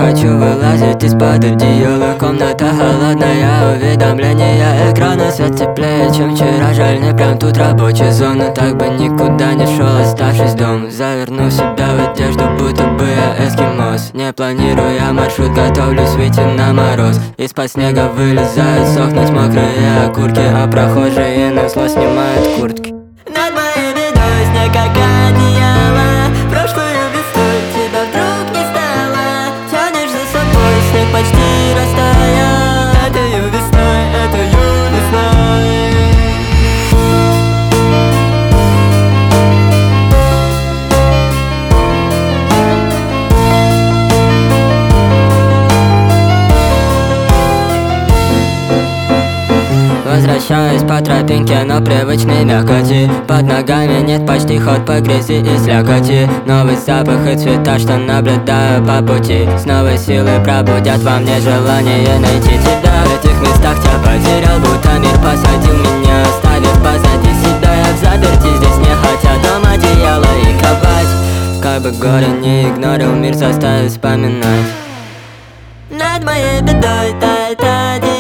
хочу вылазить из-под одеяла. Комната холодная, уведомления экрана. Свет теплее, чем вчера, жаль, не прям тут рабочая зона. Так бы никуда не шел, оставшись дома. Заверну себя в одежду, будто бы я эскимос. Не планируя маршрут, готовлюсь выйти на мороз. Из-под снега вылезают сохнуть мокрые окурки, а прохожие на зло снимают куртки. Над моей бедой снег как одеяло. Прошлую весной тебя вдруг не стало. Тянешь за собой, снег почти растаял. Этою весной, этою весной. Возвращаюсь по тропинке, но привычной мякоти. Под ногами нет почти ход по грязи и слякоти. Новый запах и цвета, что наблюдаю по пути. С новой силой пробудят во мне желание найти тебя. В этих местах тебя потерял, будто мир посадил меня, оставив позади себя. Я в заперти здесь не хотя, дом, одеяло и кровать. Как бы горе не игнорил, мир заставит вспоминать. Над моей бедой тает одеяло.